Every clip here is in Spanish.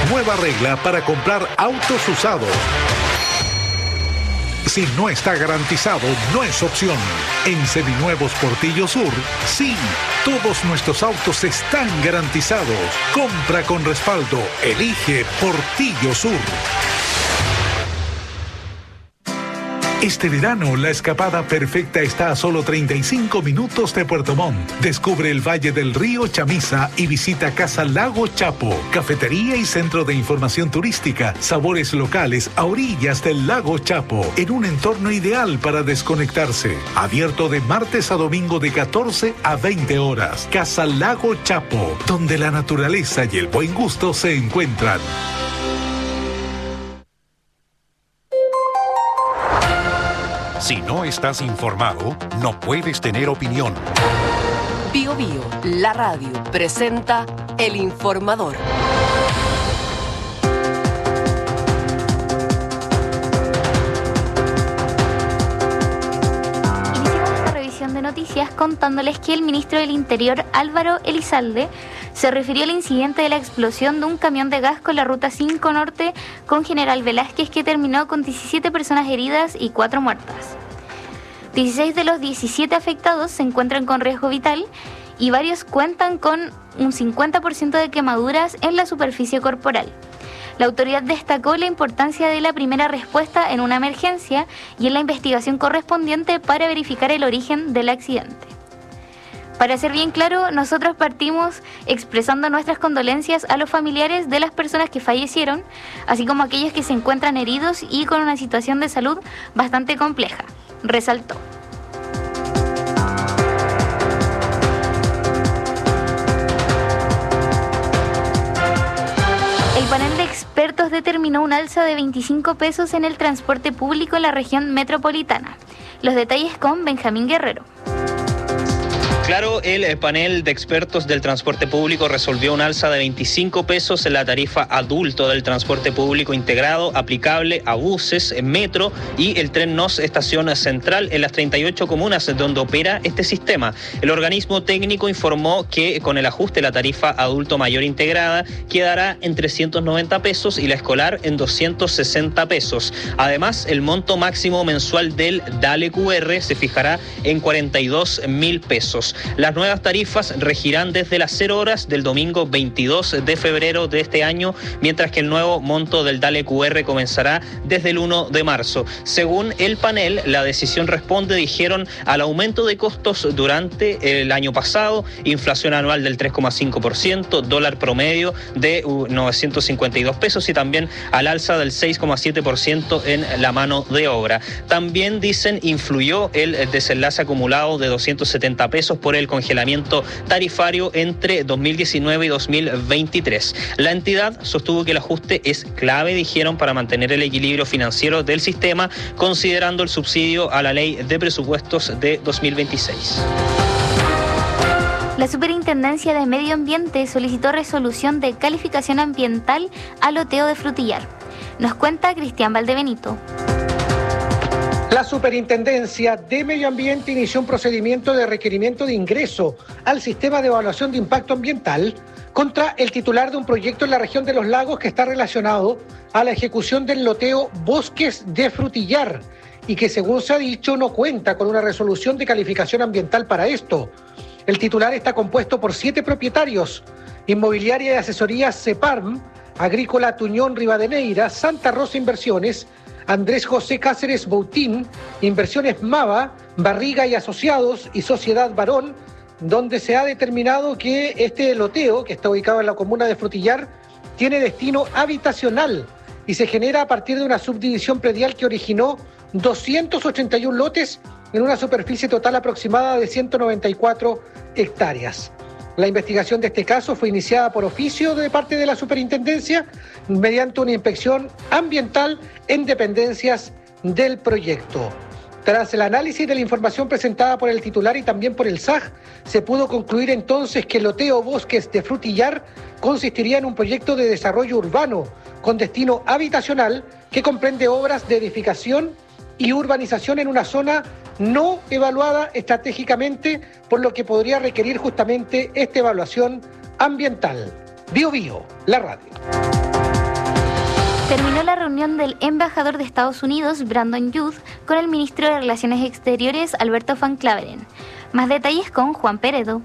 Nueva regla para comprar autos usados. Si no está garantizado, no es opción. En Seminuevos Portillo Sur, sí, todos nuestros autos están garantizados. Compra con respaldo. Elige Portillo Sur. Este verano, la escapada perfecta está a solo 35 minutos de Puerto Montt. Descubre el Valle del Río Chamisa y visita Casa Lago Chapo, cafetería y centro de información turística, sabores locales a orillas del Lago Chapo, en un entorno ideal para desconectarse. Abierto de martes a domingo de 14 a 20 horas. Casa Lago Chapo, donde la naturaleza y el buen gusto se encuentran. Si no estás informado, no puedes tener opinión. Bío Bío, la radio, presenta El Informador. Iniciamos esta revisión de noticias contándoles que el ministro del Interior, Álvaro Elizalde, se refirió al incidente de la explosión de un camión de gas con la Ruta 5 Norte con General Velázquez, que terminó con 17 personas heridas y 4 muertas. 16 de los 17 afectados se encuentran con riesgo vital y varios cuentan con un 50% de quemaduras en la superficie corporal. La autoridad destacó la importancia de la primera respuesta en una emergencia y en la investigación correspondiente para verificar el origen del accidente. Para ser bien claro, nosotros partimos expresando nuestras condolencias a los familiares de las personas que fallecieron, así como a aquellos que se encuentran heridos y con una situación de salud bastante compleja, resaltó. El panel de expertos determinó un alza de 25 pesos en el transporte público en la región metropolitana. Los detalles con Benjamín Guerrero. Claro, el panel de expertos del transporte público resolvió un alza de 25 pesos en la tarifa adulto del transporte público integrado aplicable a buses, metro y el tren NOS Estación Central en las 38 comunas donde opera este sistema. El organismo técnico informó que con el ajuste la tarifa adulto mayor integrada quedará en 390 pesos y la escolar en 260 pesos. Además, el monto máximo mensual del Dale QR se fijará en 42.000 pesos. Las nuevas tarifas regirán desde las 0 horas del domingo 22 de febrero de este año, mientras que el nuevo monto del Dale QR comenzará desde el 1 de marzo. Según el panel, la decisión responde, dijeron, al aumento de costos durante el año pasado, inflación anual del 3,5%, dólar promedio de 952 pesos y también al alza del 6,7% en la mano de obra. También, dicen, influyó el desenlace acumulado de 270 pesos por el congelamiento tarifario entre 2019 y 2023. La entidad sostuvo que el ajuste es clave, dijeron, para mantener el equilibrio financiero del sistema, considerando el subsidio a la ley de presupuestos de 2026. La Superintendencia de Medio Ambiente solicitó resolución de calificación ambiental al loteo de Frutillar. Nos cuenta Cristian Valdebenito. La Superintendencia de Medio Ambiente inició un procedimiento de requerimiento de ingreso al sistema de evaluación de impacto ambiental contra el titular de un proyecto en la región de Los Lagos que está relacionado a la ejecución del loteo Bosques de Frutillar y que, según se ha dicho, no cuenta con una resolución de calificación ambiental para esto. El titular está compuesto por 7 propietarios: Inmobiliaria y Asesorías CEPARM, Agrícola Tuñón Rivadeneira, Santa Rosa Inversiones, Andrés José Cáceres Boutín, Inversiones Mava, Barriga y Asociados y Sociedad Barón, donde se ha determinado que este loteo, que está ubicado en la comuna de Frutillar, tiene destino habitacional y se genera a partir de una subdivisión predial que originó 281 lotes en una superficie total aproximada de 194 hectáreas. La investigación de este caso fue iniciada por oficio de parte de la Superintendencia mediante una inspección ambiental en dependencias del proyecto. Tras el análisis de la información presentada por el titular y también por el SAG, se pudo concluir entonces que el loteo Bosques de Frutillar consistiría en un proyecto de desarrollo urbano con destino habitacional que comprende obras de edificación y urbanización en una zona no evaluada estratégicamente, por lo que podría requerir justamente esta evaluación ambiental. Bío Bío, la radio. Terminó la reunión del embajador de Estados Unidos, Brandon Youth, con el ministro de Relaciones Exteriores, Alberto Van Claveren. Más detalles con Juan Peredo.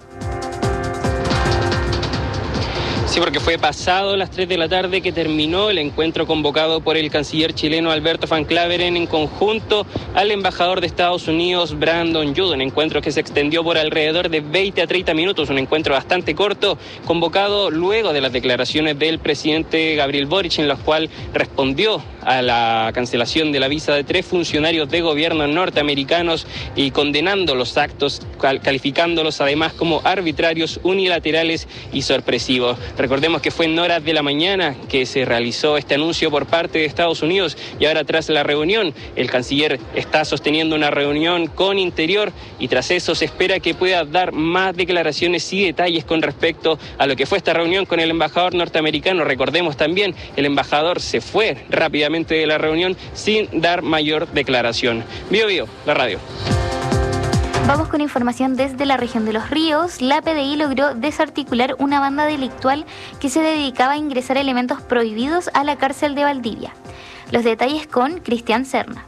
Sí, porque fue pasado las 3 de la tarde que terminó el encuentro convocado por el canciller chileno Alberto Van Claveren en conjunto al embajador de Estados Unidos, Brandon Youth, un encuentro que se extendió por alrededor de 20 a 30 minutos, un encuentro bastante corto, convocado luego de las declaraciones del presidente Gabriel Boric, en los cual respondió a la cancelación de la visa de 3 funcionarios de gobierno norteamericanos y condenando los actos, calificándolos además como arbitrarios, unilaterales y sorpresivos. Recordemos que fue en horas de la mañana que se realizó este anuncio por parte de Estados Unidos y ahora tras la reunión, el canciller está sosteniendo una reunión con Interior y tras eso se espera que pueda dar más declaraciones y detalles con respecto a lo que fue esta reunión con el embajador norteamericano. Recordemos también, el embajador se fue rápidamente de la reunión sin dar mayor declaración. Bio Bio, la radio. Vamos con información desde la región de Los Ríos. La PDI logró desarticular una banda delictual que se dedicaba a ingresar elementos prohibidos a la cárcel de Valdivia. Los detalles con Cristian Serna.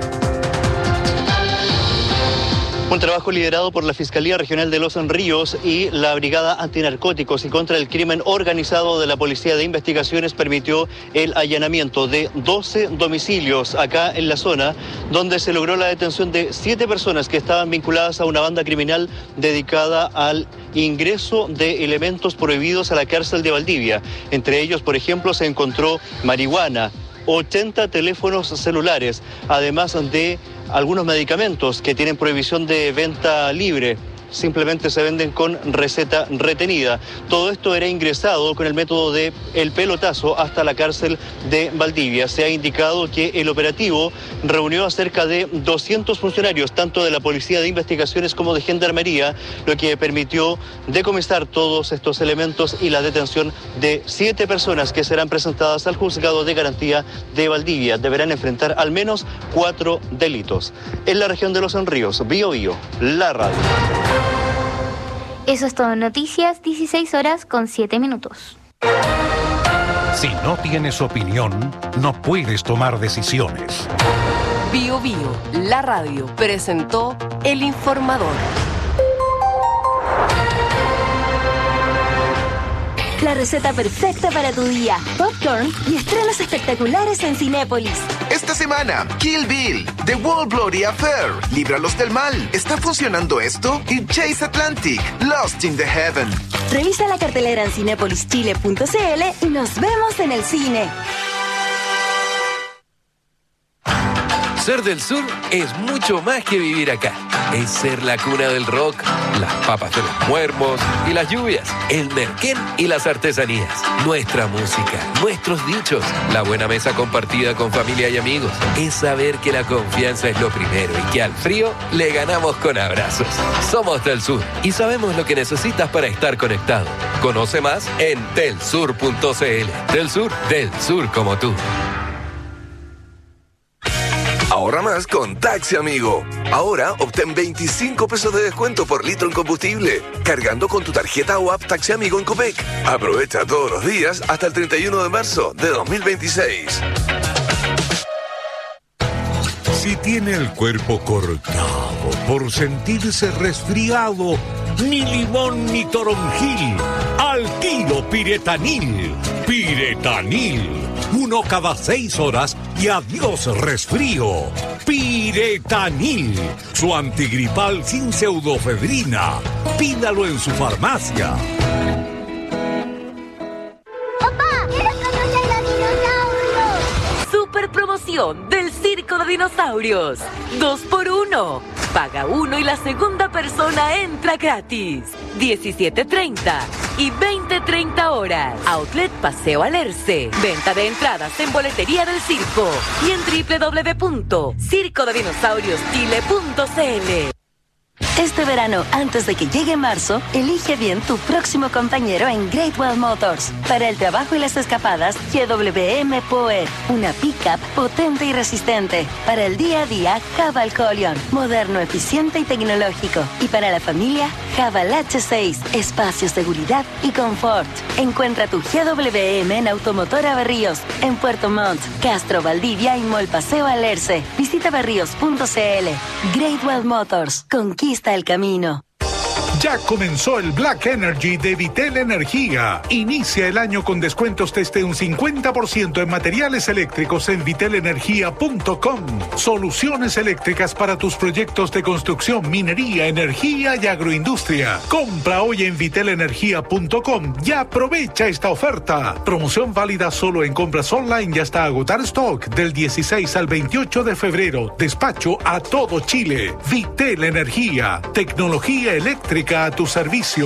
Un trabajo liderado por la Fiscalía Regional de Los Ríos y la Brigada Antinarcóticos y contra el Crimen Organizado de la Policía de Investigaciones permitió el allanamiento de 12 domicilios acá en la zona, donde se logró la detención de 7 personas que estaban vinculadas a una banda criminal dedicada al ingreso de elementos prohibidos a la cárcel de Valdivia. Entre ellos, por ejemplo, se encontró marihuana, 80 teléfonos celulares, además de algunos medicamentos que tienen prohibición de venta libre. Simplemente se venden con receta retenida. Todo esto era ingresado con el método de el pelotazo hasta la cárcel de Valdivia. Se ha indicado que el operativo reunió a cerca de 200 funcionarios, tanto de la Policía de Investigaciones como de Gendarmería, lo que permitió decomisar todos estos elementos y la detención de 7 personas que serán presentadas al Juzgado de Garantía de Valdivia. Deberán enfrentar al menos 4 delitos. En la región de Los Ríos, Bio Bio, la radio. Eso es todo en noticias, 16 horas con 7 minutos. Si no tienes opinión, no puedes tomar decisiones. Bio Bio, la radio, presentó El Informador. La receta perfecta para tu día. Popcorn y estrenos espectaculares en Cinépolis. Esta semana, Kill Bill, The World Bloody Affair, Líbralos del Mal, ¿está funcionando esto? Y Chase Atlantic, Lost in the Heaven. Revisa la cartelera en cinepolischile.cl y nos vemos en el cine. Ser del sur es mucho más que vivir acá. Es ser la cuna del rock, las papas de los muermos y las lluvias, el merquén y las artesanías, nuestra música, nuestros dichos, la buena mesa compartida con familia y amigos. Es saber que la confianza es lo primero y que al frío le ganamos con abrazos. Somos del sur y sabemos lo que necesitas para estar conectado. Conoce más en telsur.cl. Del sur como tú. Ahorra más con Taxi Amigo. Ahora obtén 25 pesos de descuento por litro en combustible, cargando con tu tarjeta o app Taxi Amigo en Copec. Aprovecha todos los días hasta el 31 de marzo de 2026. Si tiene el cuerpo cortado por sentirse resfriado, ni limón ni toronjil, al tiro Piretanil. Piretanil. 1 cada 6 horas y adiós resfrío. Piretanil, su antigripal sin pseudofedrina. Pídalo en su farmacia. ¡Papá! ¡Quiero conocer los dinosaurios! Super promoción del Circo de Dinosaurios. 2x1. Paga 1 y la segunda persona entra gratis. 17:30 y 20:30 horas. Outlet Paseo Alerce. Venta de entradas en boletería del circo y en www.circodedinosaurioschile.cl. Este verano, antes de que llegue marzo, elige bien tu próximo compañero en Great Wall Motors. Para el trabajo y las escapadas, GWM Power, una pickup potente y resistente. Para el día a día, Haval Colion, moderno, eficiente y tecnológico. Y para la familia, Haval H6, espacio, seguridad y confort. Encuentra tu GWM en Automotora Berríos, en Puerto Montt, Castro, Valdivia y Mall Paseo Alerce. Visita berríos.cl. Great Wall Motors, conquista el camino. Ya comenzó el Black Energy de Vitel Energía. Inicia el año con descuentos desde un 50% en materiales eléctricos en vitelenergia.com. Soluciones eléctricas para tus proyectos de construcción, minería, energía y agroindustria. Compra hoy en vitelenergia.com y aprovecha esta oferta. Promoción válida solo en compras online y hasta agotar stock del 16 al 28 de febrero. Despacho a todo Chile. Vitel Energía. Tecnología eléctrica a tu servicio.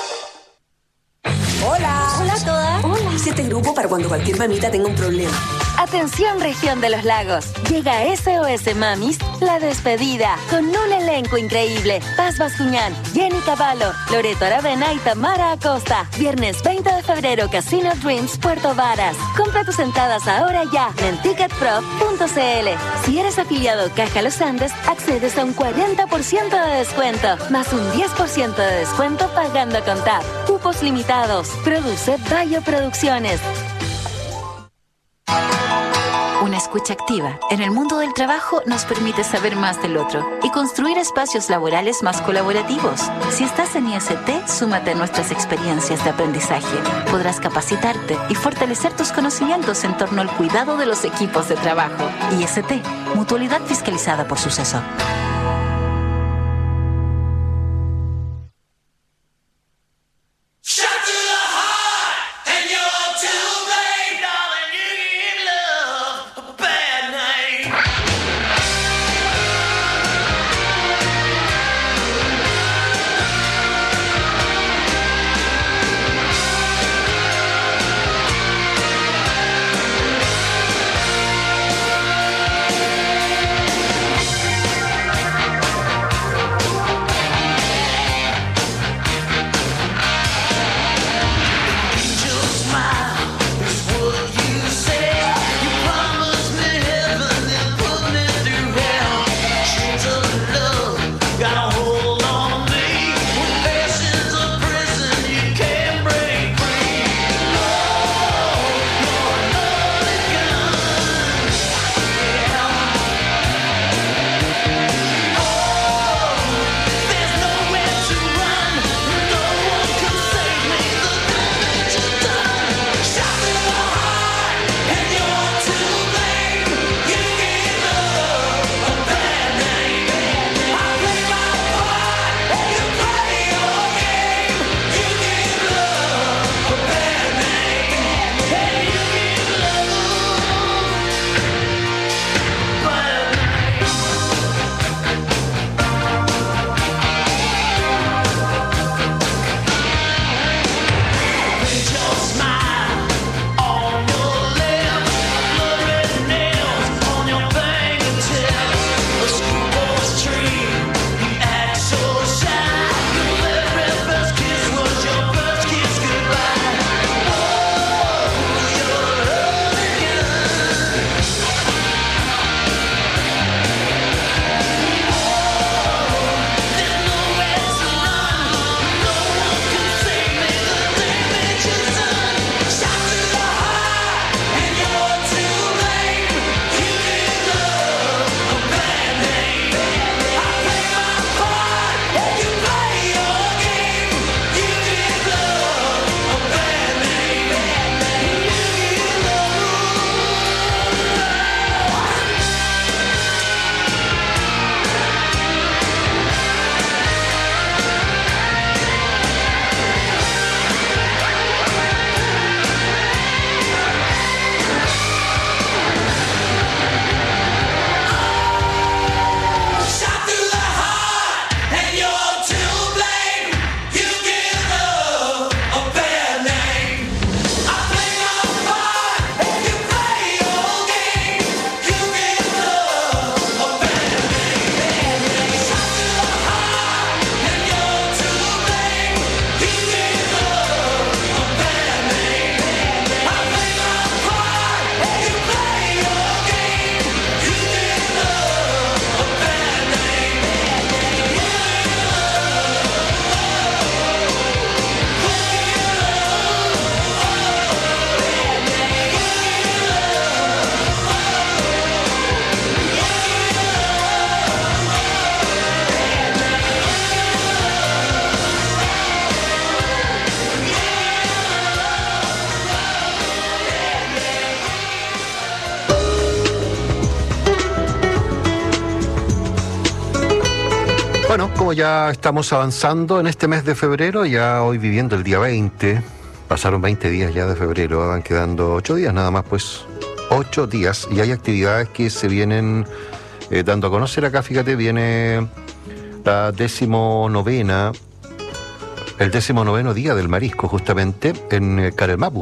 Hola. Hola a todas. Hola. Hice este grupo para cuando cualquier mamita tenga un problema. Atención, región de los lagos. Llega SOS Mamis, la despedida, con un elenco increíble. Paz Bascuñán, Jenny Cavallo, Loreto Aravena y Tamara Acosta. Viernes 20 de febrero, Casino Dreams, Puerto Varas. Compra tus entradas ahora ya en ticketpro.cl. Si eres afiliado Caja Los Andes, accedes a un 40% de descuento, más un 10% de descuento pagando con TAP. Cupos limitados. Produce Bayo Producciones. Una escucha activa en el mundo del trabajo nos permite saber más del otro y construir espacios laborales más colaborativos. Si estás en IST, súmate a nuestras experiencias de aprendizaje. Podrás capacitarte y fortalecer tus conocimientos en torno al cuidado de los equipos de trabajo. IST, Mutualidad Fiscalizada por Suceso. como ya estamos avanzando en este mes de febrero, ya hoy viviendo el día 20, pasaron 20 días ya de febrero, van quedando 8 días nada más, pues 8 días, y hay actividades que se vienen dando a conocer acá. Fíjate, viene la el 19º día del marisco, justamente en Carelmapu.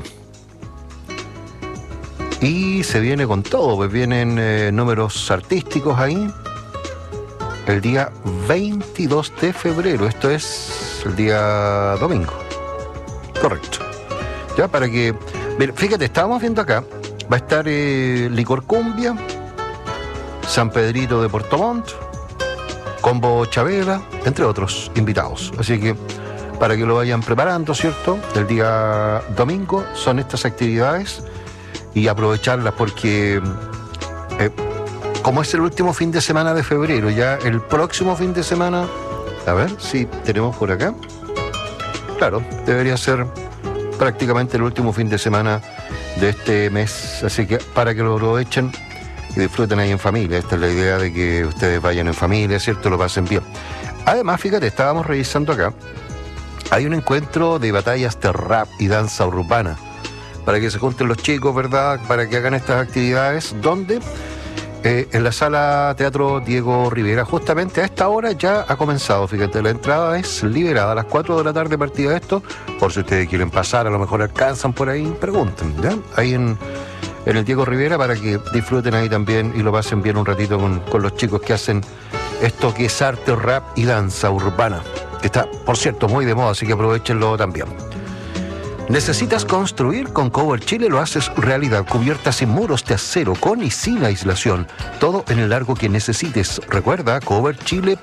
Y se viene con todo, pues vienen números artísticos ahí. El día 22 de febrero, esto es el día domingo. Correcto. Ya, para que... Mira, fíjate, estábamos viendo acá, va a estar Licor Cumbia, San Pedrito de Puerto Montt, Combo Chavela, entre otros invitados. Así que, para que lo vayan preparando, ¿cierto? El día domingo son estas actividades y aprovecharlas porque... como es el último fin de semana de febrero, ya el próximo fin de semana, a ver si tenemos por acá. Claro, debería ser prácticamente el último fin de semana de este mes, así que para que lo aprovechen y disfruten ahí en familia. Esta es la idea, de que ustedes vayan en familia, ¿cierto? Lo pasen bien. Además, fíjate, estábamos revisando acá, hay un encuentro de batallas de rap y danza urbana, para que se junten los chicos, ¿verdad? Para que hagan estas actividades, donde... en la sala Teatro Diego Rivera, justamente a esta hora ya ha comenzado. Fíjate, la entrada es liberada a las 4 de la tarde, partida esto, por si ustedes quieren pasar, a lo mejor alcanzan por ahí, pregunten, ¿ya? Ahí en el Diego Rivera, para que disfruten ahí también y lo pasen bien un ratito con los chicos que hacen esto que es arte, rap y danza urbana, que está, por cierto, muy de moda, así que aprovechenlo también. ¿Necesitas construir? Con Cover Chile lo haces realidad. Cubiertas y muros de acero, con y sin aislación. Todo en el largo que necesites. Recuerda, coverchile.cl.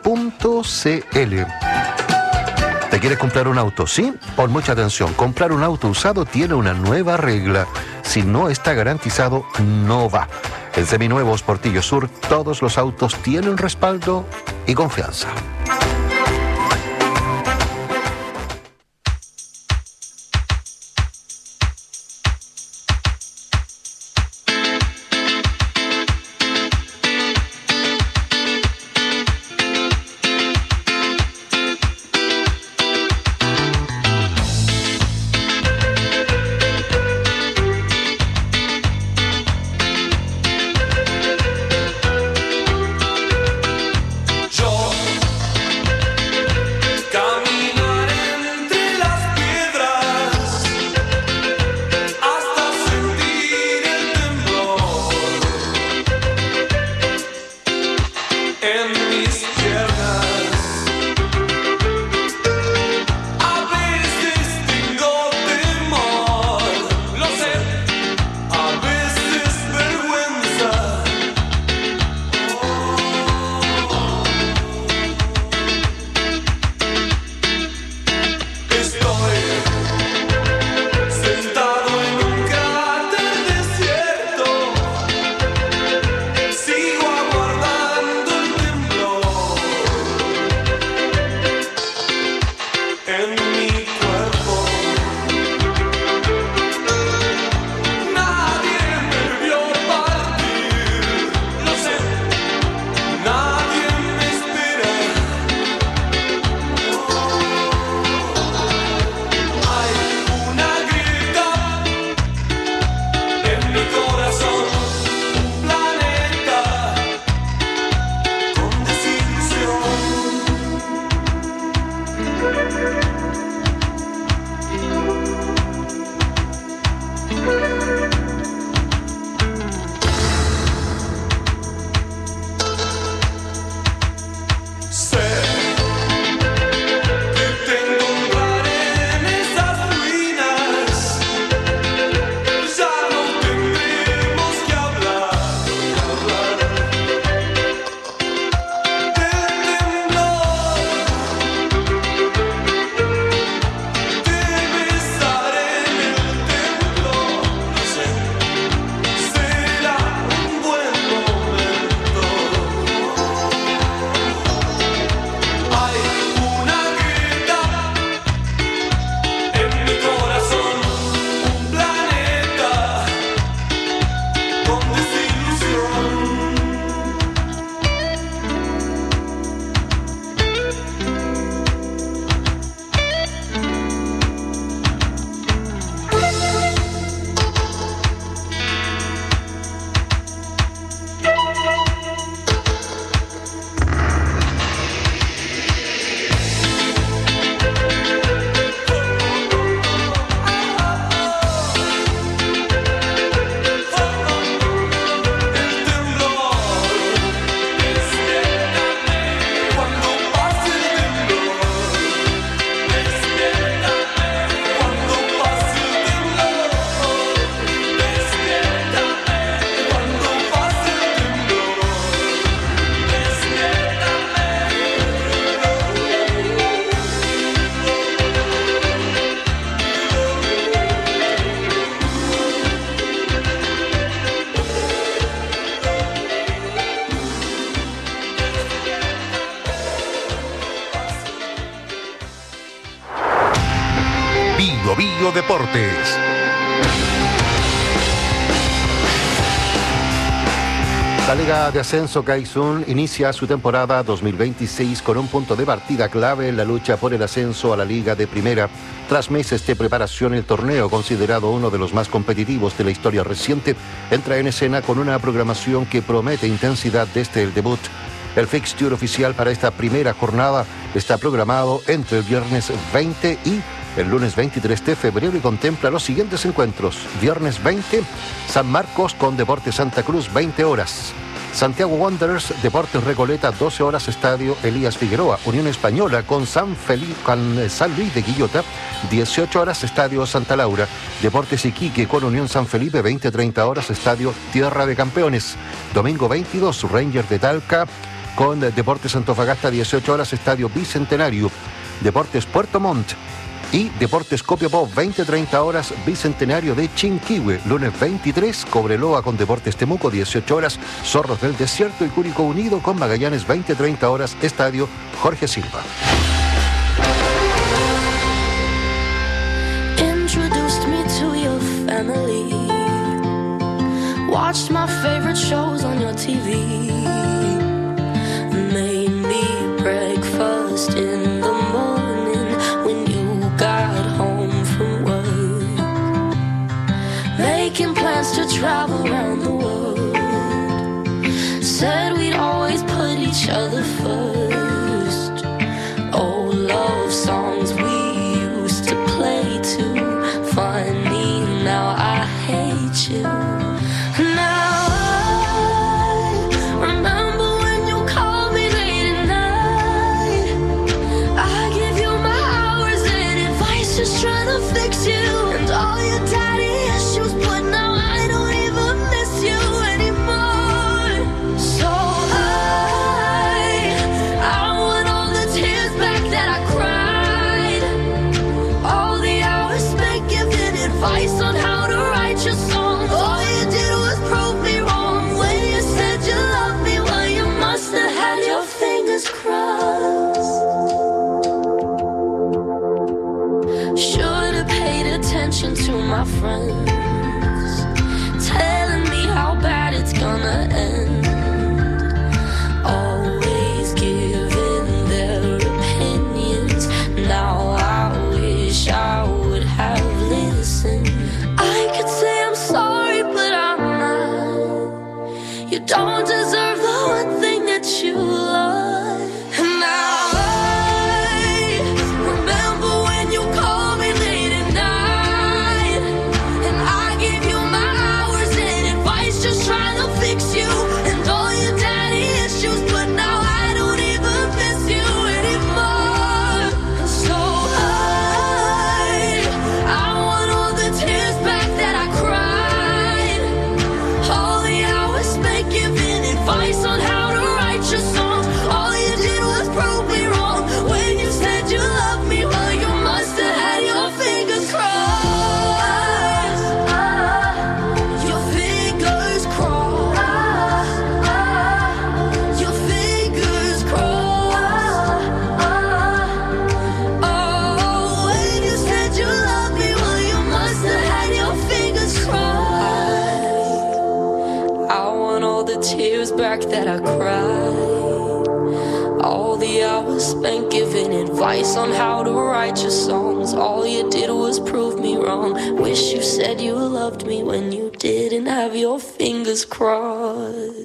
¿Te quieres comprar un auto? ¿Sí? Pon mucha atención. Comprar un auto usado tiene una nueva regla. Si no está garantizado, no va. En Seminuevos Portillo Sur, todos los autos tienen respaldo y confianza. Radio Deportes. La Liga de Ascenso Kaizun inicia su temporada 2026 con un punto de partida clave en la lucha por el ascenso a la Liga de Primera. Tras meses de preparación, el torneo, considerado uno de los más competitivos de la historia reciente, entra en escena con una programación que promete intensidad desde el debut. El fixture oficial para esta primera jornada está programado entre el viernes 20 y el lunes 23 de febrero y contempla los siguientes encuentros. Viernes 20, San Marcos con Deportes Santa Cruz, 20 horas. Santiago Wanderers, Deportes Recoleta, 12 horas, Estadio Elías Figueroa. Unión Española con San Luis de Quillota, 18 horas, Estadio Santa Laura. Deportes Iquique con Unión San Felipe, 20-30 horas, Estadio Tierra de Campeones. Domingo 22, Rangers de Talca con Deportes Antofagasta, 18 horas, Estadio Bicentenario. Deportes Puerto Montt y Deportes Copiapó, 20-30 horas, Bicentenario de Chinquihue. Lunes 23, Cobreloa con Deportes Temuco, 18 horas, Zorros del Desierto y Curicó Unido con Magallanes, 20-30 horas, Estadio Jorge Silva. Introduced me to your family. Watched my favorite shows on your TV. Made me breakfast in the morning when you got home from work. Making plans to travel around the world. Said we'd always put each other first. Old love songs we used to play too. Funny, now I hate you. Now I remember when you called me late at night. I give you my hours and advice, just trying to fix you. And all your daddy issues, but now I don't even miss you anymore. So I want all the tears back that I cried. All the hours spent giving advice on how to write your songs. All you did was prove me wrong when you said you loved me. Well, you must have had your fingers crossed. Should have paid attention to my friends, telling me how bad it's gonna end. Always giving their opinions. Now I wish I would have listened. I could say I'm sorry, but I'm not. You don't deserve the one thing that you love. And now I remember when you called me late at night. And I gave you my hours and advice, just trying to fix you. And all your daddy issues, but now I don't even miss you anymore. So I want all the tears back that I cried. All the hours spent giving advice on how to write your songs. All you did was prove me wrong when you said you loved me. Well, you must have had your fingers crossed. Your fingers crossed. Your fingers crossed. Oh, when you said you loved me, well, you must have had your fingers crossed. I want all the tears back that I cried. All the hours spent giving advice on how to write your songs. All you did was prove me wrong. Wish you said you loved me when you didn't have your fingers crossed.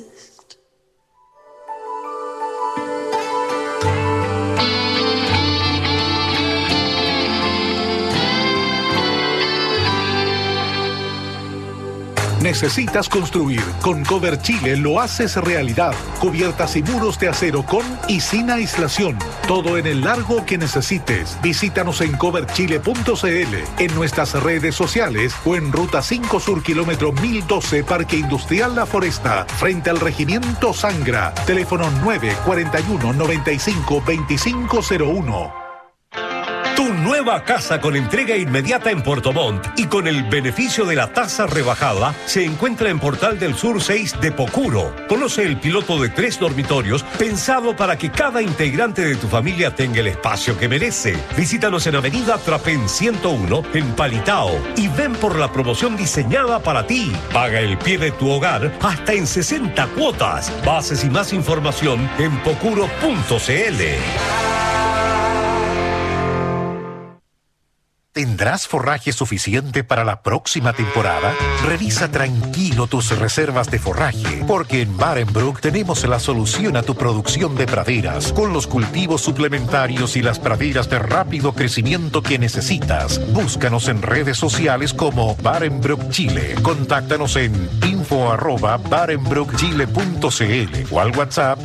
¿Necesitas construir? Con Cover Chile lo haces realidad. Cubiertas y muros de acero con y sin aislación. Todo en el largo que necesites. Visítanos en coverchile.cl, en nuestras redes sociales o en Ruta 5 Sur, kilómetro 1012, Parque Industrial La Foresta, frente al Regimiento Sangra. Teléfono 941-95-2501. Tu nueva casa con entrega inmediata en Puerto Montt y con el beneficio de la tasa rebajada se encuentra en Portal del Sur 6 de Pocuro. Conoce el piloto de 3 dormitorios pensado para que cada integrante de tu familia tenga el espacio que merece. Visítanos en Avenida Trapén 101 en Palitao y ven por la promoción diseñada para ti. Paga el pie de tu hogar hasta en 60 cuotas. Bases y más información en pocuro.cl. ¿Tendrás forraje suficiente para la próxima temporada? Revisa tranquilo tus reservas de forraje, porque en Barenbrook tenemos la solución a tu producción de praderas, con los cultivos suplementarios y las praderas de rápido crecimiento que necesitas. Búscanos en redes sociales como Barenbrook Chile. Contáctanos en info@barenbrookchile.cl o al WhatsApp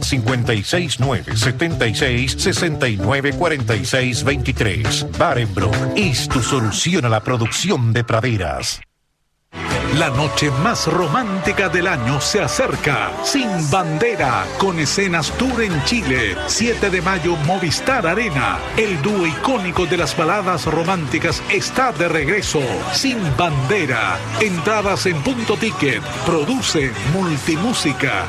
56976694623. Barenbrook es tu solución a la producción de praderas. La noche más romántica del año se acerca. Sin Bandera, con escenas tour en Chile. 7 de mayo, Movistar Arena. El dúo icónico de las baladas románticas está de regreso. Sin Bandera. Entradas en Punto Ticket. Produce Multimúsica.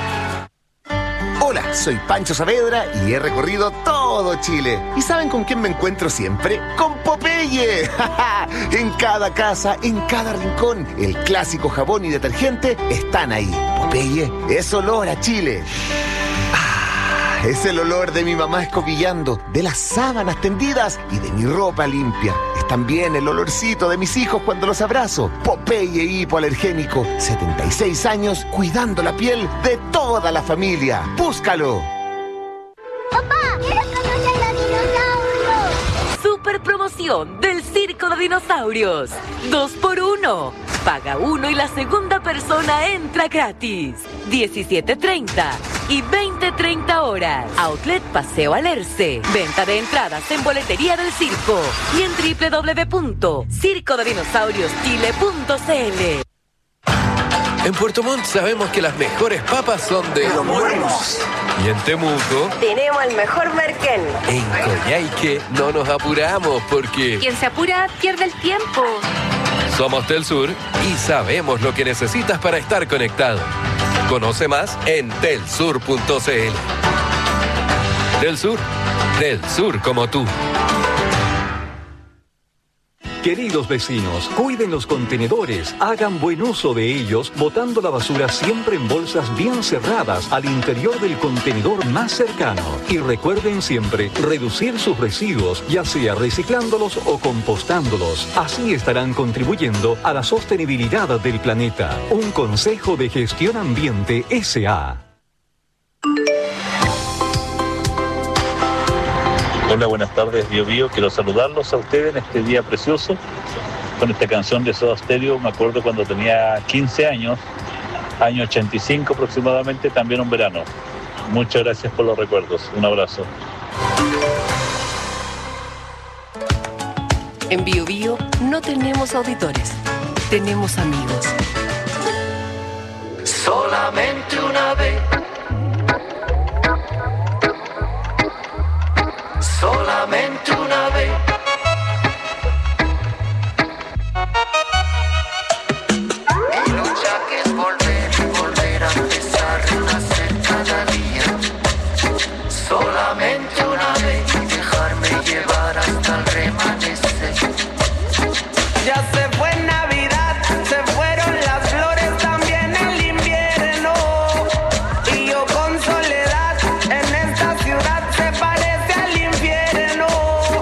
Hola, soy Pancho Saavedra y he recorrido todo Chile. ¿Y saben con quién me encuentro siempre? ¡Con Popeye! En cada casa, en cada rincón, el clásico jabón y detergente están ahí. Popeye es olor a Chile. Es el olor de mi mamá escobillando, de las sábanas tendidas y de mi ropa limpia. Es también el olorcito de mis hijos cuando los abrazo. Popeye hipoalergénico, 76 años cuidando la piel de toda la familia. ¡Búscalo! ¡Papá! ¿Quieres conocer los dinosaurios? Super promoción del Circo de Dinosaurios. 2x1. Paga uno y la segunda persona entra gratis. 17:30 y 20:30 horas. Outlet Paseo Alerce. Venta de entradas en boletería del circo y en www.circodedinosaurioschile.cl. En Puerto Montt sabemos que las mejores papas son de Los Muermos. Y en Temuco Tenemos el mejor merquén. En Coyhaique no nos apuramos porque Quien se apura pierde el tiempo. somos del Sur y sabemos lo que necesitas para estar conectado. Conoce más en telsur.cl. Del Sur como tú. Queridos vecinos, cuiden los contenedores, hagan buen uso de ellos, botando la basura siempre en bolsas bien cerradas al interior del contenedor más cercano. Y recuerden siempre reducir sus residuos, ya sea reciclándolos o compostándolos. Así estarán contribuyendo a la sostenibilidad del planeta. Un consejo de Gestión Ambiente S.A. Hola, buenas tardes, Bio Bio. Quiero saludarlos a ustedes en este día precioso con esta canción de Soda Stereo. Me acuerdo cuando tenía 15 años, año 85 aproximadamente, también un verano. Muchas gracias por los recuerdos. Un abrazo. En Bio Bio no tenemos auditores, tenemos amigos. Solamente una vez. Solamente una vez. Mi lucha que es volver a empezar, renacer cada día. Solamente una vez y dejarme llevar hasta el remanecer. Ya se fue Navidad, se fueron las flores, también el invierno. Y yo con soledad en esta ciudad se parece al infierno.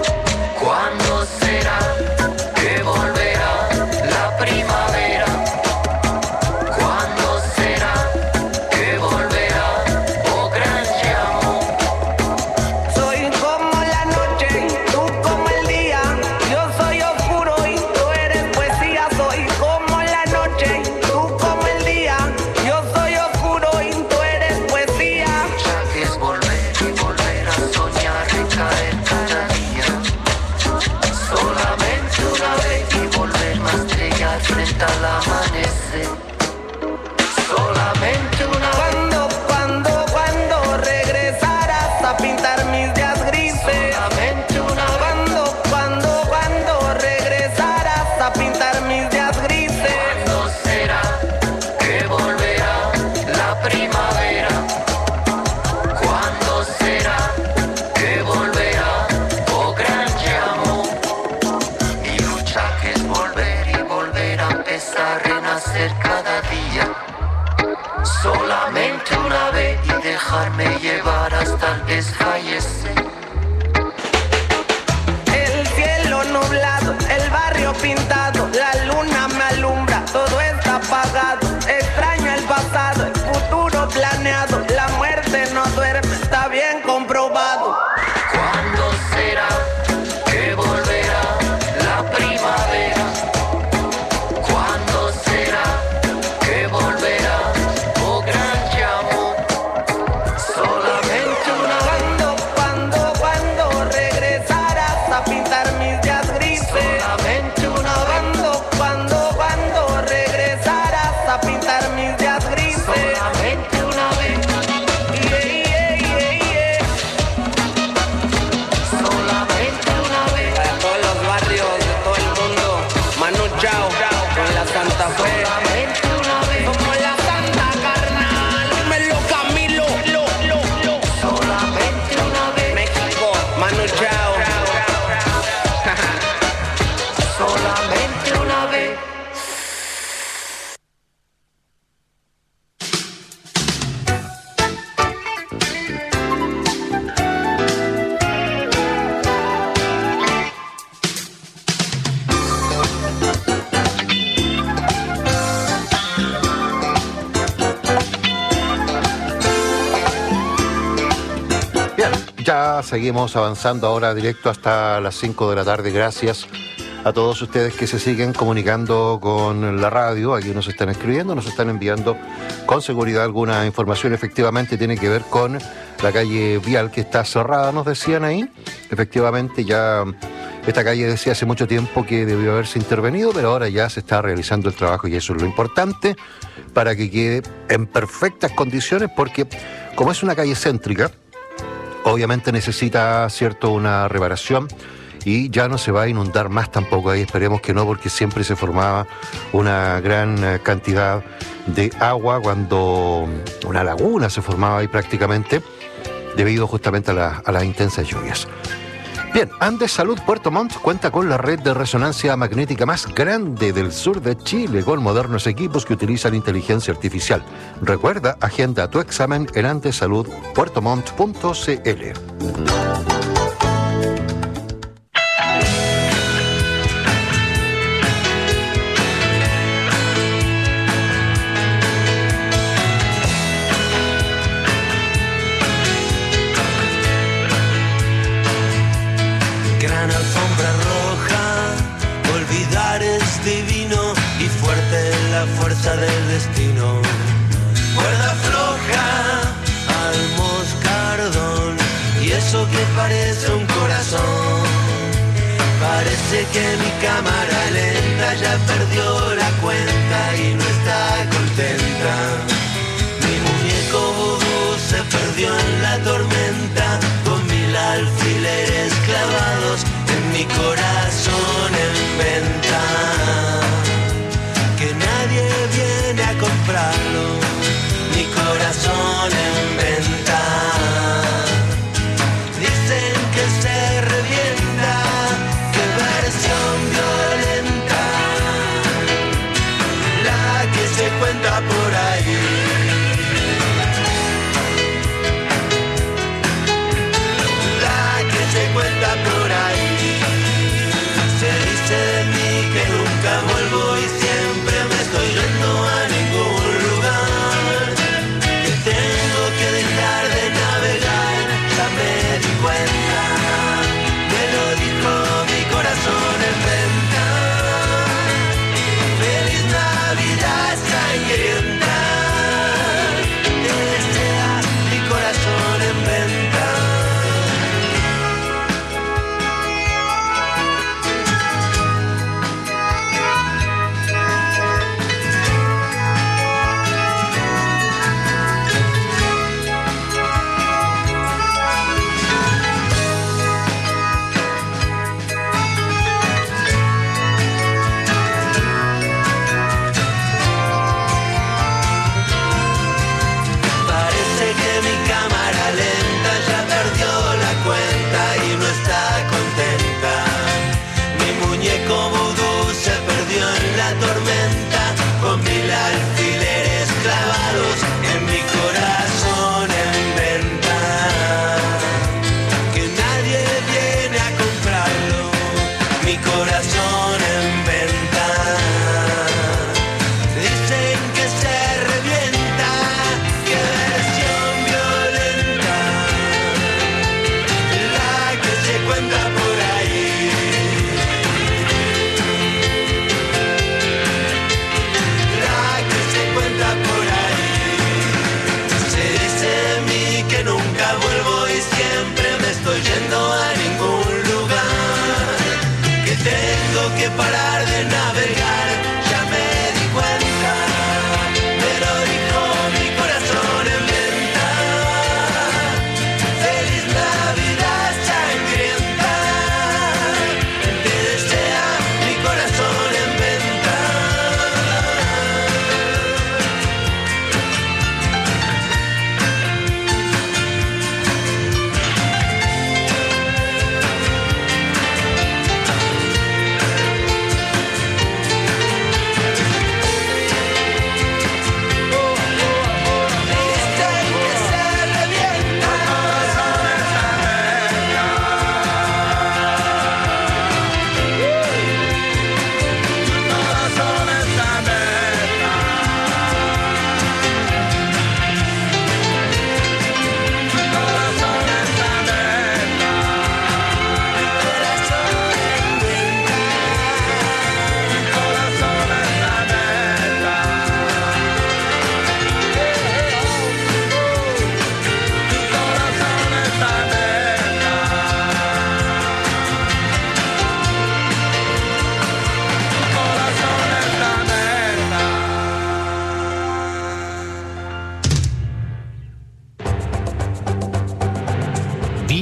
renacer cada día. Solamente una vez y dejarme llevar hasta el desfallecer. El cielo nublado, el barrio pintado, la luna me alumbra, todo está apagado. Extraño el pasado, el futuro planeado, la muerte no duerme, está bien comprobado. ¿Cuándo será que volverá la primavera? ¿Cuándo será que volverá, oh gran amor? Solamente una vez. ¿Cuándo regresarás a pintar mis días grises? Solamente una vez. ¿Cuándo regresarás a pintar mis días grises? Solamente una vez. Solamente una vez. Para todos los barrios de todo el mundo, Manu Chao, con la Santa Fe. Solamente una vez. Como la Santa Carnal, dímelo Camilo. Solamente una vez. México, Manu Chao. Solamente una vez. Bien, ya seguimos avanzando ahora directo hasta las 5 de la tarde. Gracias a todos ustedes que se siguen comunicando con la radio. Aquí nos están escribiendo, nos están enviando con seguridad alguna información. Efectivamente tiene que ver con la calle Vial que está cerrada, nos decían ahí. Efectivamente ya esta calle decía hace mucho tiempo que debió haberse intervenido, pero ahora ya se está realizando el trabajo y eso es lo importante para que quede en perfectas condiciones, porque como es una calle céntrica, obviamente necesita, cierto, una reparación y ya no se va a inundar más tampoco ahí, esperemos que no, porque siempre se formaba una gran cantidad de agua cuando una laguna se formaba ahí prácticamente, debido justamente a las intensas lluvias. Bien, Andes Salud Puerto Montt cuenta con la red de resonancia magnética más grande del sur de Chile, con modernos equipos que utilizan inteligencia artificial. Recuerda, agenda tu examen en andesaludpuertomont.cl. Gran alfombra roja, olvidar es divino y fuerte la fuerza del destino. Cuerda floja al moscardón y eso que parece un corazón. Parece que mi cámara lenta ya perdió la cuenta y no está contenta. Mi muñeco vudú se perdió en la tormenta, con 1000 alfileres clavados en mi corazón en venta. Que nadie viene a comprarlo, mi corazón en venta. Dicen que se revienta, qué versión violenta, la que se cuenta por ahí. Se cuenta por ahí. Se dice de mí que nunca vuelvo y siempre me estoy yendo a ningún lugar.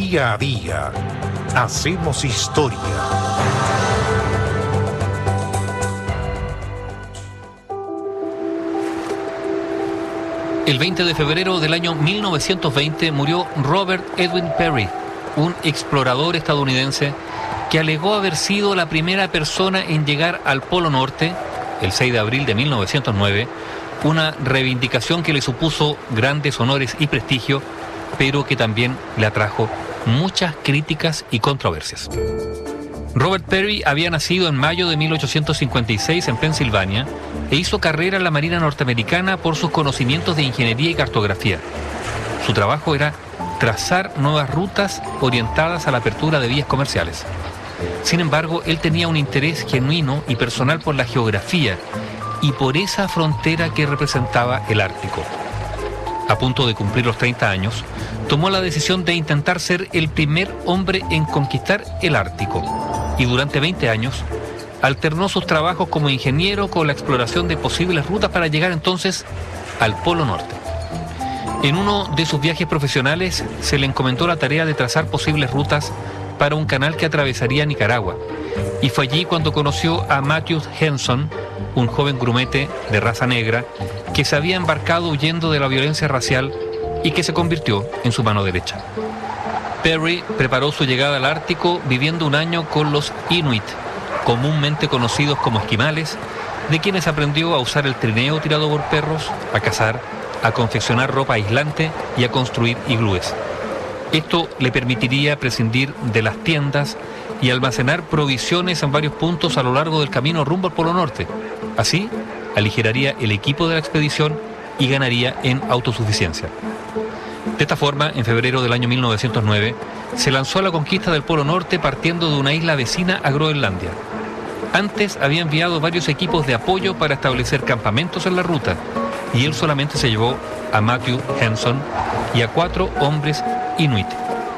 Día a día hacemos historia. El 20 de febrero del año 1920 murió Robert Edwin Peary, un explorador estadounidense que alegó haber sido la primera persona en llegar al Polo Norte el 6 de abril de 1909, una reivindicación que le supuso grandes honores y prestigio, pero que también le atrajo muchas críticas y controversias. Robert Peary había nacido en mayo de 1856 en Pensilvania e hizo carrera en la Marina norteamericana por sus conocimientos de ingeniería y cartografía. Su trabajo era trazar nuevas rutas orientadas a la apertura de vías comerciales. Sin embargo, él tenía un interés genuino y personal por la geografía y por esa frontera que representaba el Ártico. A punto de cumplir los 30 años, tomó la decisión de intentar ser el primer hombre en conquistar el Ártico. Y durante 20 años alternó sus trabajos como ingeniero con la exploración de posibles rutas para llegar entonces al Polo Norte. En uno de sus viajes profesionales se le encomendó la tarea de trazar posibles rutas para un canal que atravesaría Nicaragua. Y fue allí cuando conoció a Matthew Henson, un joven grumete de raza negra que se había embarcado huyendo de la violencia racial y que se convirtió en su mano derecha. Peary preparó su llegada al Ártico viviendo un año con los Inuit, comúnmente conocidos como esquimales, de quienes aprendió a usar el trineo tirado por perros, a cazar, a confeccionar ropa aislante y a construir iglúes. Esto le permitiría prescindir de las tiendas y almacenar provisiones en varios puntos a lo largo del camino rumbo al Polo Norte. Así, aligeraría el equipo de la expedición y ganaría en autosuficiencia. De esta forma, en febrero del año 1909, se lanzó a la conquista del Polo Norte partiendo de una isla vecina a Groenlandia. Antes había enviado varios equipos de apoyo para establecer campamentos en la ruta, y él solamente se llevó a Matthew Henson y a 4 hombres Inuit.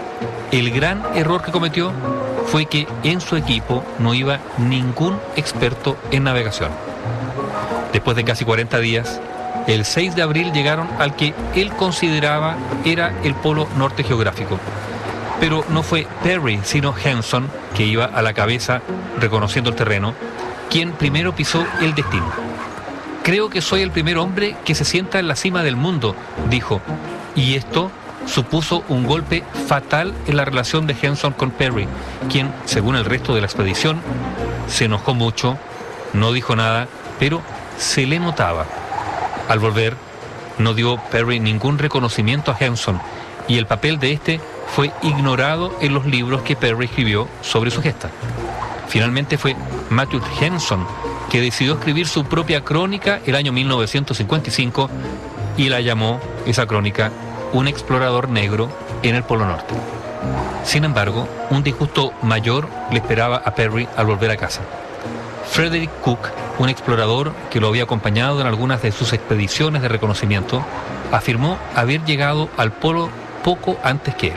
El gran error que cometió fue que en su equipo no iba ningún experto en navegación. Después de casi 40 días, el 6 de abril llegaron al que él consideraba era el Polo Norte geográfico. Pero no fue Peary, sino Henson, que iba a la cabeza reconociendo el terreno, quien primero pisó el destino. «Creo que soy el primer hombre que se sienta en la cima del mundo», dijo, y esto supuso un golpe fatal en la relación de Henson con Peary, quien, según el resto de la expedición, se enojó mucho, no dijo nada, pero se le notaba. Al volver, no dio Peary ningún reconocimiento a Henson, y el papel de este fue ignorado en los libros que Peary escribió sobre su gesta. Finalmente fue Matthew Henson que decidió escribir su propia crónica el año 1955 y la llamó, esa crónica, Un explorador negro en el Polo Norte. Sin embargo, un disgusto mayor le esperaba a Peary al volver a casa. Frederick Cook, un explorador que lo había acompañado en algunas de sus expediciones de reconocimiento, afirmó haber llegado al polo poco antes que él.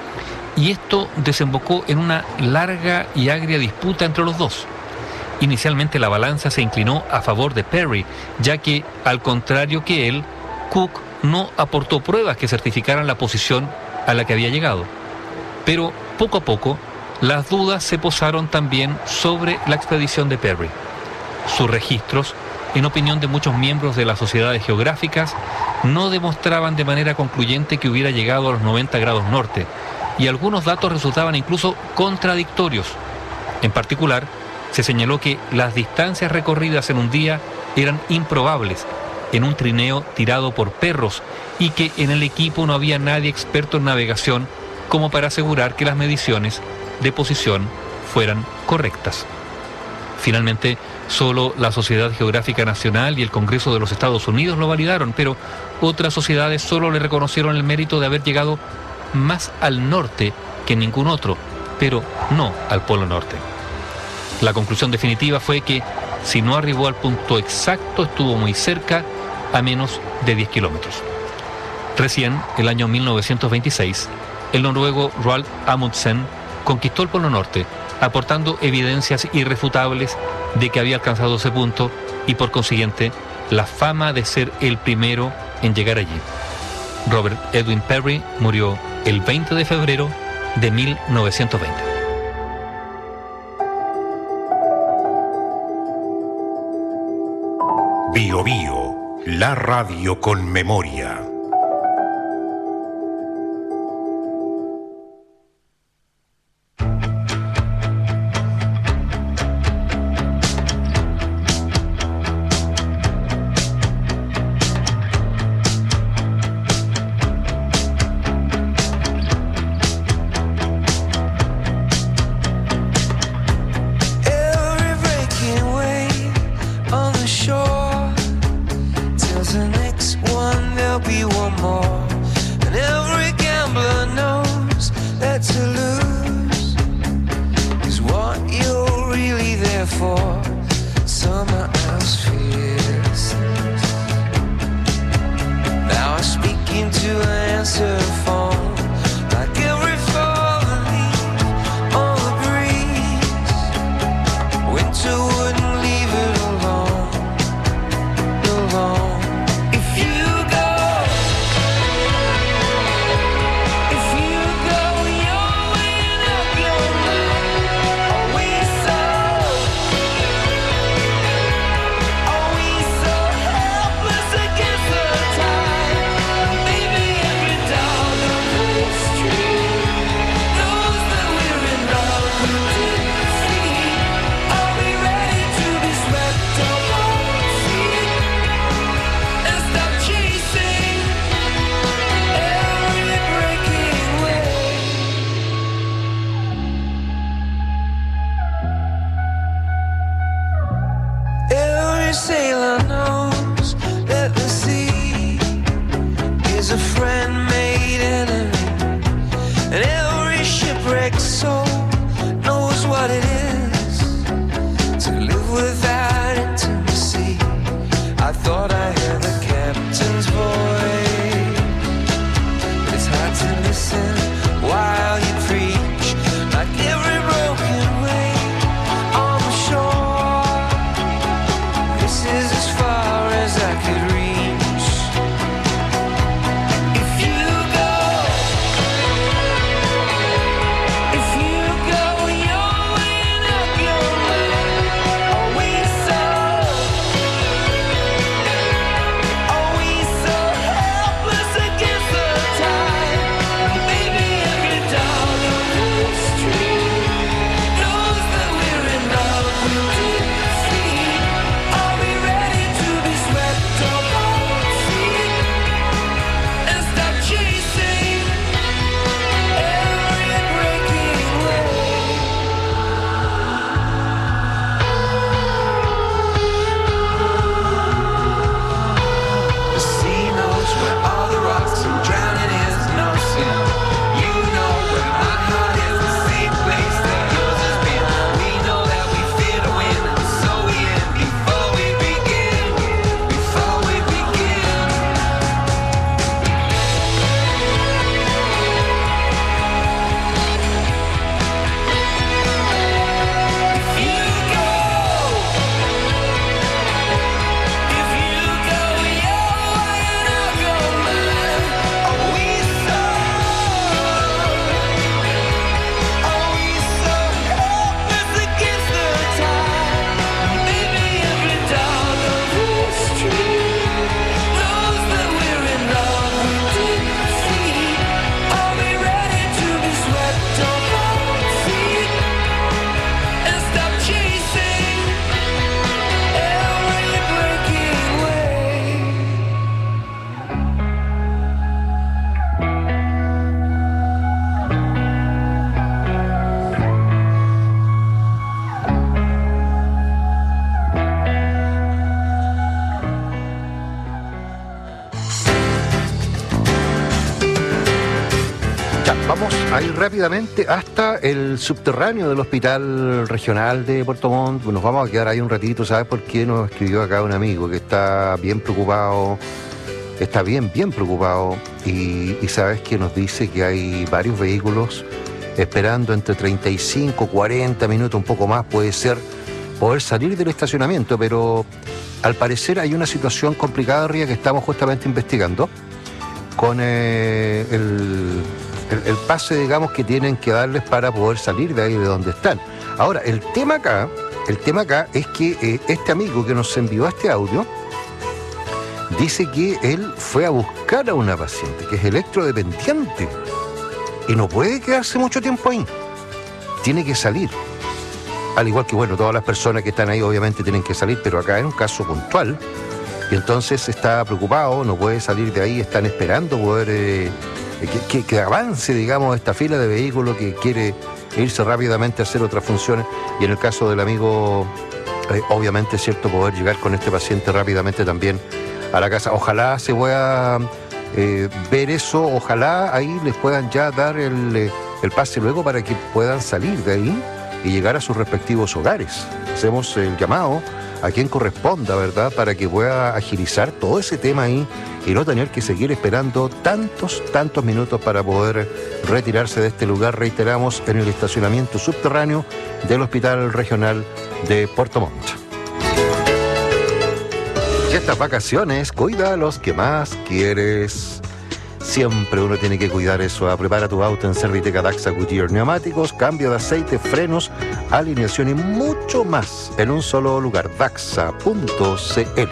Y esto desembocó en una larga y agria disputa entre los dos. Inicialmente la balanza se inclinó a favor de Peary, ya que, al contrario que él, Cook no aportó pruebas que certificaran la posición a la que había llegado. Pero poco a poco, las dudas se posaron también sobre la expedición de Peary. Sus registros, en opinión de muchos miembros de las sociedades geográficas, no demostraban de manera concluyente que hubiera llegado a los 90 grados norte, y algunos datos resultaban incluso contradictorios. En particular, se señaló que las distancias recorridas en un día eran improbables, en un trineo tirado por perros, y que en el equipo no había nadie experto en navegación como para asegurar que las mediciones de posición fueran correctas. Finalmente, solo la Sociedad Geográfica Nacional y el Congreso de los Estados Unidos lo validaron, pero otras sociedades solo le reconocieron el mérito de haber llegado más al norte que ningún otro, pero no al Polo Norte. La conclusión definitiva fue que, si no arribó al punto exacto, estuvo muy cerca, a menos de 10 kilómetros. Recién, el año 1926, el noruego Roald Amundsen conquistó el Polo Norte, aportando evidencias irrefutables de que había alcanzado ese punto y, por consiguiente, la fama de ser el primero en llegar allí. Robert Edwin Peary murió el 20 de febrero de 1920. Bio Bio, la radio con memoria. Vamos a ir rápidamente hasta el subterráneo del Hospital Regional de Puerto Montt. Nos vamos a quedar ahí un ratito, ¿sabes por qué? Nos escribió acá un amigo que está bien preocupado, está bien preocupado, y sabes que nos dice que hay varios vehículos esperando entre 35, 40 minutos, un poco más puede ser, poder salir del estacionamiento, pero al parecer hay una situación complicada, Ría, que estamos justamente investigando con el el pase, digamos, que tienen que darles para poder salir de ahí de donde están. Ahora, el tema acá es que este amigo que nos envió este audio dice que él fue a buscar a una paciente que es electrodependiente y no puede quedarse mucho tiempo ahí. Tiene que salir. Al igual que, bueno, todas las personas que están ahí obviamente tienen que salir, pero acá es un caso puntual. Y entonces está preocupado, no puede salir de ahí, están esperando poder que avance, digamos, esta fila de vehículos que quiere irse rápidamente a hacer otras funciones. Y en el caso del amigo, obviamente es cierto poder llegar con este paciente rápidamente también a la casa. Ojalá se pueda ver eso, ojalá ahí les puedan ya dar el pase luego para que puedan salir de ahí y llegar a sus respectivos hogares. Hacemos el llamado a quien corresponda, ¿verdad?, para que pueda agilizar todo ese tema ahí y no tener que seguir esperando tantos minutos para poder retirarse de este lugar, reiteramos, en el estacionamiento subterráneo del Hospital Regional de Puerto Montt. Y estas vacaciones, cuida a los que más quieres. Siempre uno tiene que cuidar eso. Prepara tu auto en Serviteca Daxa Goodyear. Neumáticos, cambio de aceite, frenos, alineación y mucho más en un solo lugar. Daxa.cl.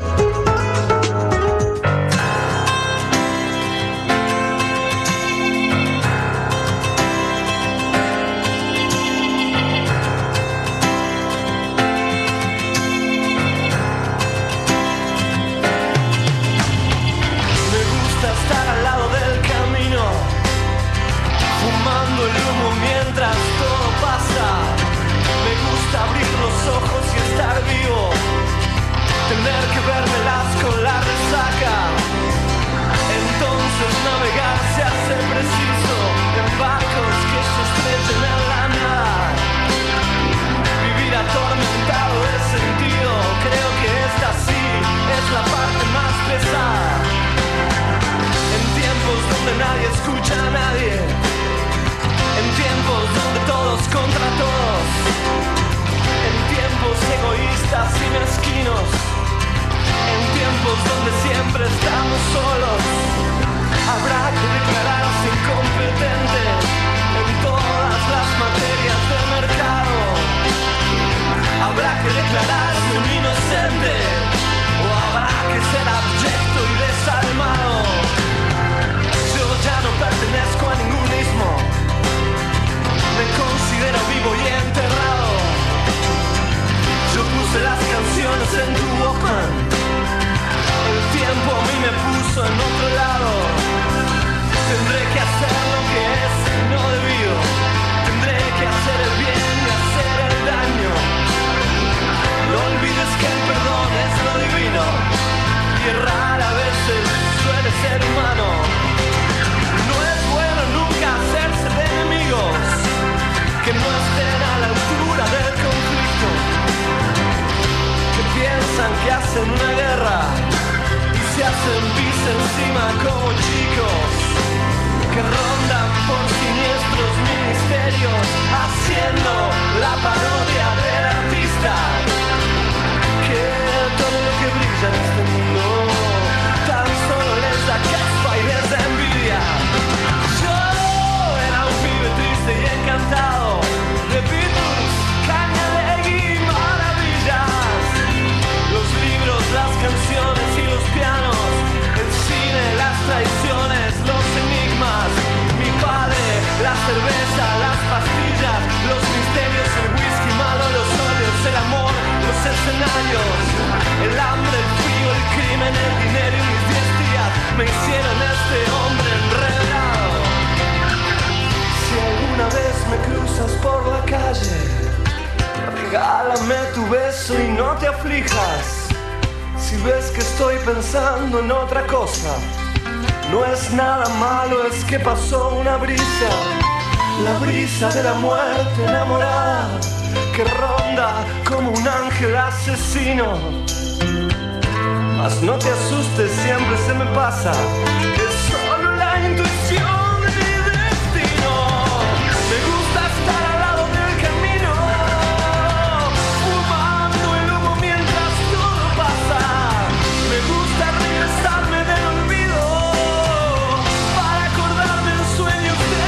El hambre, el frío, el crimen, el dinero y mis 10 días me hicieron este hombre enredado. Si alguna vez me cruzas por la calle, regálame tu beso y no te aflijas. Si ves que estoy pensando en otra cosa, no es nada malo, es que pasó una brisa, la brisa de la muerte enamorada, que ronda como un ángel asesino. Mas no te asustes, siempre se me pasa, es solo la intuición de mi destino. Me gusta estar al lado del camino, fumando el humo mientras todo pasa. Me gusta regresarme del olvido para acordarme en sueños de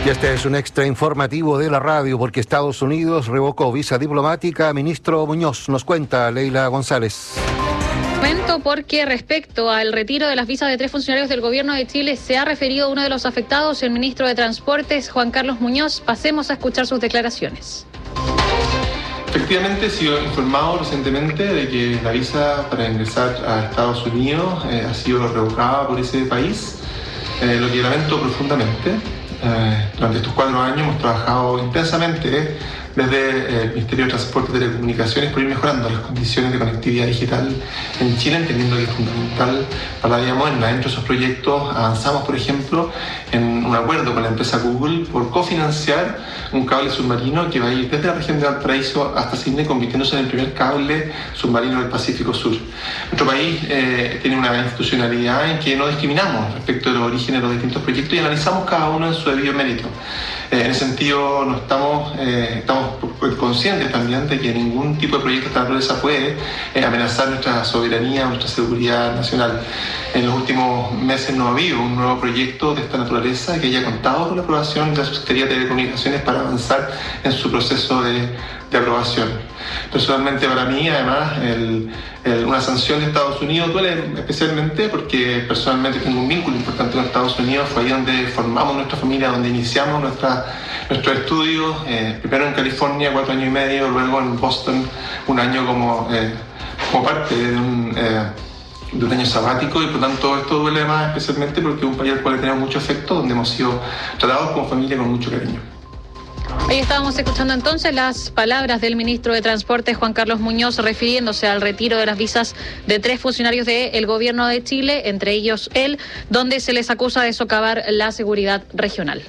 Y este es un extra informativo de la radio porque Estados Unidos revocó visa diplomática. Ministro Muñoz nos cuenta, Leila González. Comento porque respecto al retiro de las visas de 3 funcionarios del gobierno de Chile se ha referido uno de los afectados, el ministro de Transportes, Juan Carlos Muñoz. Pasemos a escuchar sus declaraciones. Efectivamente, he sido informado recientemente de que la visa para ingresar a Estados Unidos ha sido revocada por ese país, lo que lamento profundamente. Durante estos 4 años hemos trabajado intensamente desde el Ministerio de Transporte y Telecomunicaciones por ir mejorando las condiciones de conectividad digital en Chile, entendiendo que es fundamental para la vida moderna. Dentro de esos proyectos avanzamos, por ejemplo, en un acuerdo con la empresa Google por cofinanciar un cable submarino que va a ir desde la región de Valparaíso hasta Sydney, convirtiéndose en el primer cable submarino del Pacífico Sur. Nuestro país tiene una institucionalidad en que no discriminamos respecto de los orígenes de los distintos proyectos y analizamos cada uno en su debido mérito. En ese sentido, no estamos conscientes también de que ningún tipo de proyecto de esta naturaleza puede amenazar nuestra soberanía o nuestra seguridad nacional. En los últimos meses no ha habido un nuevo proyecto de esta naturaleza que haya contado con la aprobación de la Secretaría de Telecomunicaciones para avanzar en su proceso de aprobación. Personalmente, para mí, además, una sanción de Estados Unidos duele especialmente porque personalmente tengo un vínculo importante con Estados Unidos. Fue ahí donde formamos nuestra familia, donde iniciamos nuestros estudios, primero en California 4 años y medio, luego en Boston 1 año como parte de un año sabático, y por tanto esto duele más especialmente porque es un país al cual tenemos mucho afecto, donde hemos sido tratados como familia con mucho cariño. Ahí estábamos escuchando entonces las palabras del ministro de Transportes, Juan Carlos Muñoz, refiriéndose al retiro de las visas de 3 funcionarios del gobierno de Chile, entre ellos él, donde se les acusa de socavar la seguridad regional.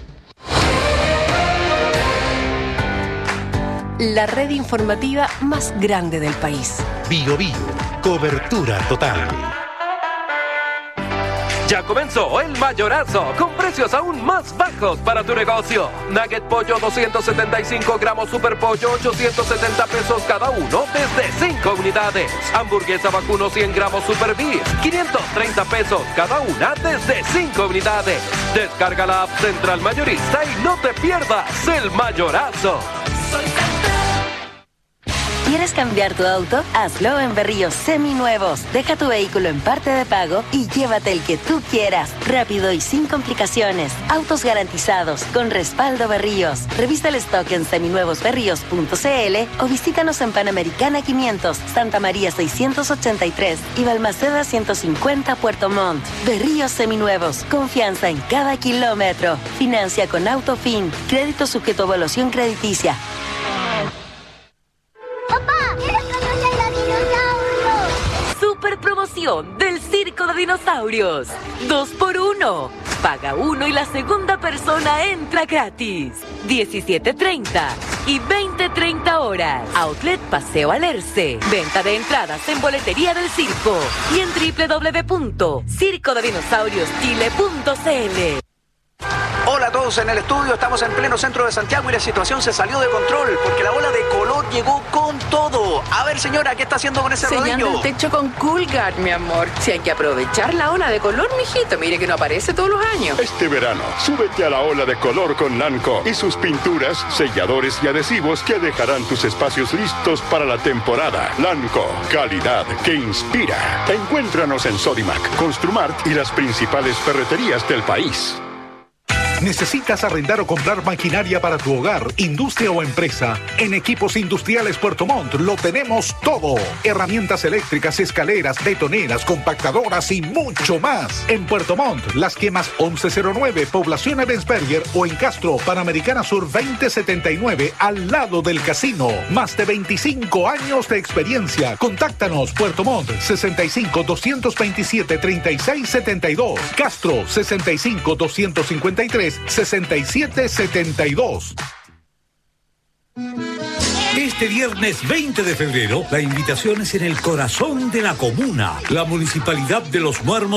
La red informativa más grande del país. Bio Bio, cobertura total. Ya comenzó el mayorazo, con precios aún más bajos para tu negocio. Nugget pollo 275 gramos, super pollo 870 pesos cada uno desde 5 unidades. Hamburguesa vacuno 100 gramos super beef, 530 pesos cada una desde 5 unidades. Descarga la app Central Mayorista y no te pierdas el mayorazo. ¿Quieres cambiar tu auto? Hazlo en Berríos Seminuevos. Deja tu vehículo en parte de pago y llévate el que tú quieras. Rápido y sin complicaciones. Autos garantizados con respaldo Berríos. Revisa el stock en seminuevosberríos.cl o visítanos en Panamericana 500, Santa María 683 y Balmaceda 150 Puerto Montt. Berríos Seminuevos. Confianza en cada kilómetro. Financia con Autofin. Crédito sujeto a evaluación crediticia. Super promoción del Circo de Dinosaurios. 2x1. Paga 1 y la segunda persona entra gratis. 17:30 y 20:30 horas. Outlet Paseo Alerce. Venta de entradas en boletería del circo y en www.circodedinosaurioschile.cl. Hola a todos en el estudio, estamos en pleno centro de Santiago y la situación se salió de control porque la ola de color llegó con todo. A ver, señora, ¿qué está haciendo con ese Sellando rodillo? el techo con Coolguard, mi amor. Si hay que aprovechar la ola de color, mijito. Mire que no aparece todos los años. Este verano, súbete a la ola de color con Nanco y sus pinturas, selladores y adhesivos que dejarán tus espacios listos para la temporada. Nanco, calidad que inspira. Encuéntranos en Sodimac, Construmart y las principales ferreterías del país. ¿Necesitas arrendar o comprar maquinaria para tu hogar, industria o empresa? En Equipos Industriales Puerto Montt lo tenemos todo. Herramientas eléctricas, escaleras, betoneras, compactadoras y mucho más. En Puerto Montt, Las Quemas 1109, Población Ebensberger, o en Castro, Panamericana Sur 2079, al lado del casino. Más de 25 años de experiencia. Contáctanos, Puerto Montt, 65-227-3672. Castro, 65-253-6772. Este viernes 20 de febrero, la invitación es en el corazón de la comuna. La Municipalidad de Los Muermos